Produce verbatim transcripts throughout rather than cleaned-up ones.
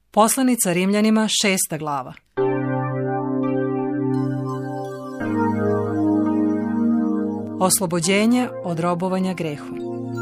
Poslanica Rimljanima, šesta glava. Oslobođenje od robovanja grehu.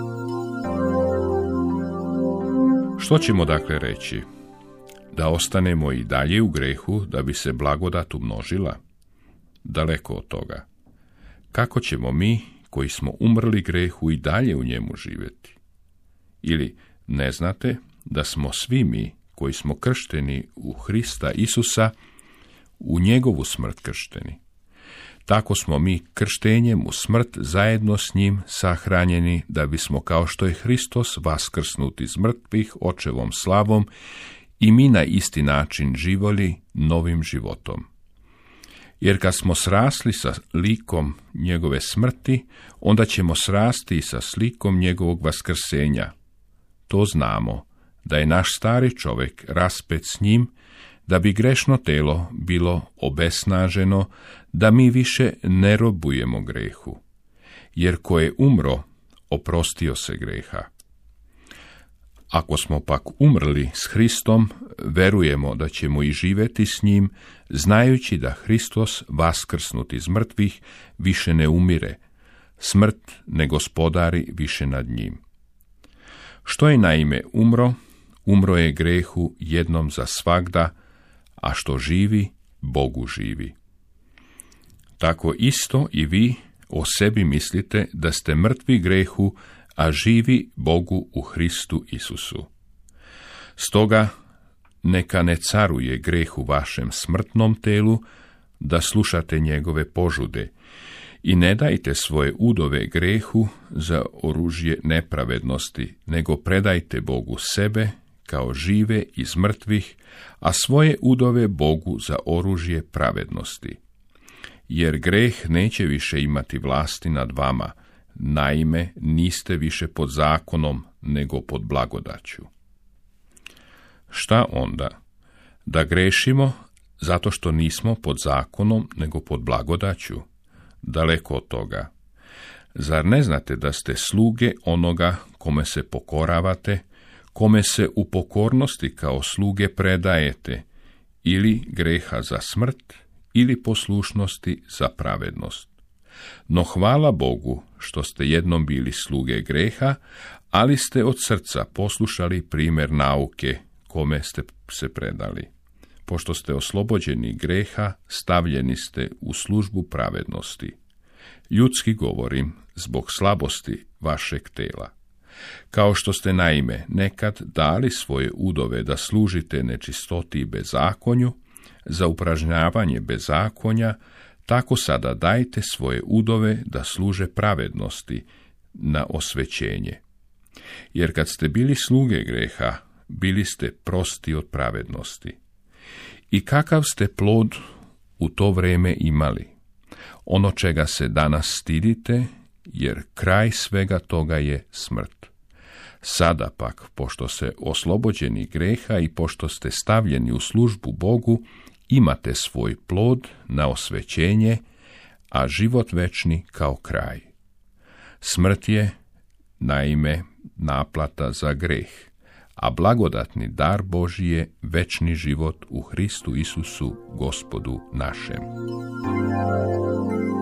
Što ćemo dakle reći? Da ostanemo i dalje u grehu da bi se blagodat umnožila? Daleko od toga. Kako ćemo mi, koji smo umrli grehu, i dalje u njemu živjeti? Ili ne znate da smo svi mi, koji smo kršteni u Hrista Isusa, u njegovu smrt kršteni? Tako smo mi krštenjem u smrt zajedno s njim sahranjeni, da bismo, kao što je Hristos vaskrsnut iz mrtvih očevom slavom, i mi na isti način živjeli novim životom. Jer kad smo srasli sa likom njegove smrti, onda ćemo srasti i sa slikom njegovog vaskrsenja. To znamo, da je naš stari čovjek raspet s njim, da bi grešno telo bilo obesnaženo, da mi više ne robujemo grehu. Jer ko je umro, oprostio se greha. Ako smo pak umrli s Hristom, verujemo da ćemo i živjeti s njim, znajući da Hristos, vaskrsnut iz mrtvih, više ne umire, smrt ne gospodari više nad njim. Što je naime umro, umro je grehu jednom za svagda, a što živi, Bogu živi. Tako isto i vi o sebi mislite da ste mrtvi grehu, a živi Bogu u Hristu Isusu. Stoga neka ne caruje greh u vašem smrtnom telu, da slušate njegove požude, i ne dajte svoje udove grehu za oružje nepravednosti, nego predajte Bogu sebe kao žive iz mrtvih, a svoje udove Bogu za oružje pravednosti. Jer greh neće više imati vlasti nad vama, naime niste više pod zakonom, nego pod blagodaću. Šta onda? Da grešimo zato što nismo pod zakonom, nego pod blagodaću? Daleko od toga. Zar ne znate da ste sluge onoga kome se pokoravate, kome se u pokornosti kao sluge predajete, ili greha za smrt, ili poslušnosti za pravednost? No hvala Bogu što ste jednom bili sluge greha, ali ste od srca poslušali primjer nauke kome ste se predali. Pošto ste oslobođeni greha, stavljeni ste u službu pravednosti. Ljudski govorim, zbog slabosti vašeg tela. Kao što ste naime nekad dali svoje udove da služite nečistoti i bezakonju, za upražnjavanje bezakonja, tako sada dajte svoje udove da služe pravednosti na osvećenje. Jer kad ste bili sluge greha, bili ste prosti od pravednosti. I kakav ste plod u to vrijeme imali? Ono čega se danas stidite, jer kraj svega toga je smrt. Sada pak, pošto ste oslobođeni greha i pošto ste stavljeni u službu Bogu, imate svoj plod na osvećenje, a život večni kao kraj. Smrt je, naime, naplata za greh, a blagodatni dar Božji je večni život u Hristu Isusu, Gospodu našem.